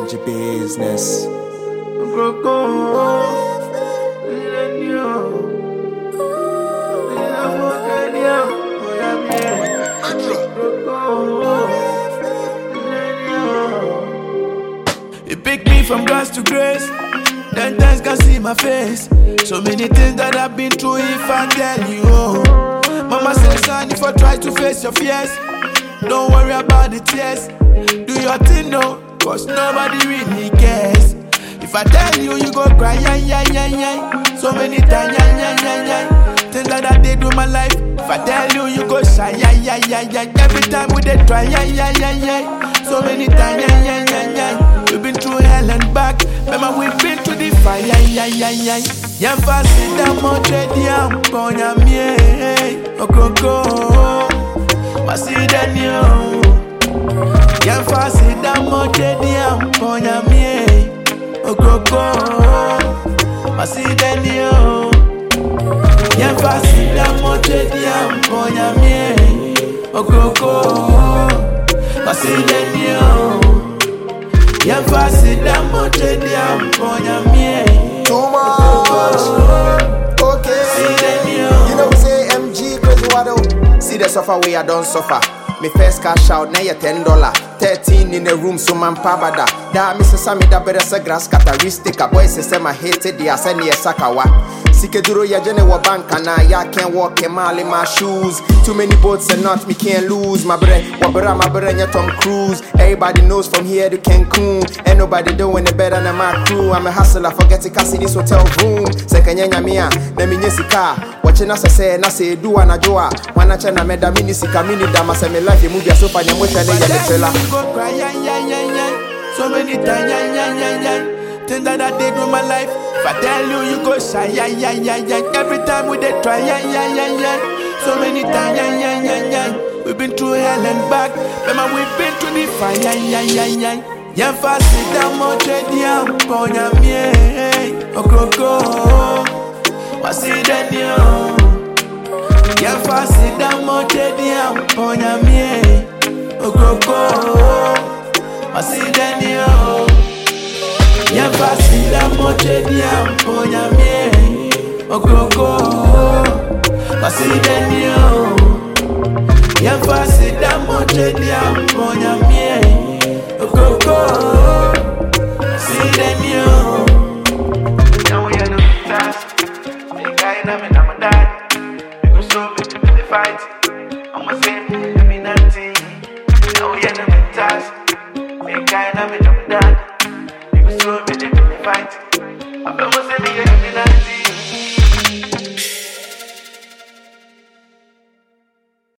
mind your business. You pick me from grass to grace, 10 times can see my face. So many things that I've been through if I tell you. Mama says, son, if I try to face your fears, don't worry about the tears. Do your thing, no, cause nobody really cares. If I tell you, you go cry, so many times, things that I did with my life. If I tell you, you go shy, every time we dey try, so many times, we've been through hell and back. Remember, we've been through the fire, yeah, fast in the mountain, yeah, ponya me, okoko, masi danyo. Yeah, fast in the mountain, yeah, ponya me, okoko, masi danyo. Yeah, fast in the mountain, yeah, ponya me, okoko, masi danyo. Yeah, fast in the mountain, yeah, ponya me. Too much. Okay. You know, say MG crazy wado. See the suffer way I don't suffer. Me first cash out, now you $10. 13 in the room, so man pabada. Da Mrs. Sammy da better say grass characteristic. A boy system I hated the ascend the sakawa. Sikeduro ya jene wa bankana. Ya can't walk a mile in my shoes. Too many boats and not me can't lose. My bre, wabera my bre and Tom Cruise. Everybody knows from here to Cancun. Ain't nobody doing it better than my crew. I'm a hustler, forget to cash in this hotel room. Sekanyanya mia, nemi nyesika. Watching us say, na say do ana joa. Wana chena meda mini sika mini dama se me life movie so far nyamwesha ne ya trailer. Go cry, so many times, things that I did with my life. If I tell you, you go shy, every time we dey try, so many times, we've been through hell and back. Remember, we've been through the fire, yeah, fast in the mountain, yeah, ponya me, okoko, masi danyo. Yeah, fast in the mountain, yeah, ponya me, okoko, masi danyo. Yeah, fast in the mountain, yeah, ponya me, okoko, masi danyo. Yeah, fast in the mountain, yeah, ponya me, okoko, masi danyo. Now we are no task, me guy na me na my dad. We go so big to the fight. I'ma say me nothing. Now we are no task, me guy na me na my dad.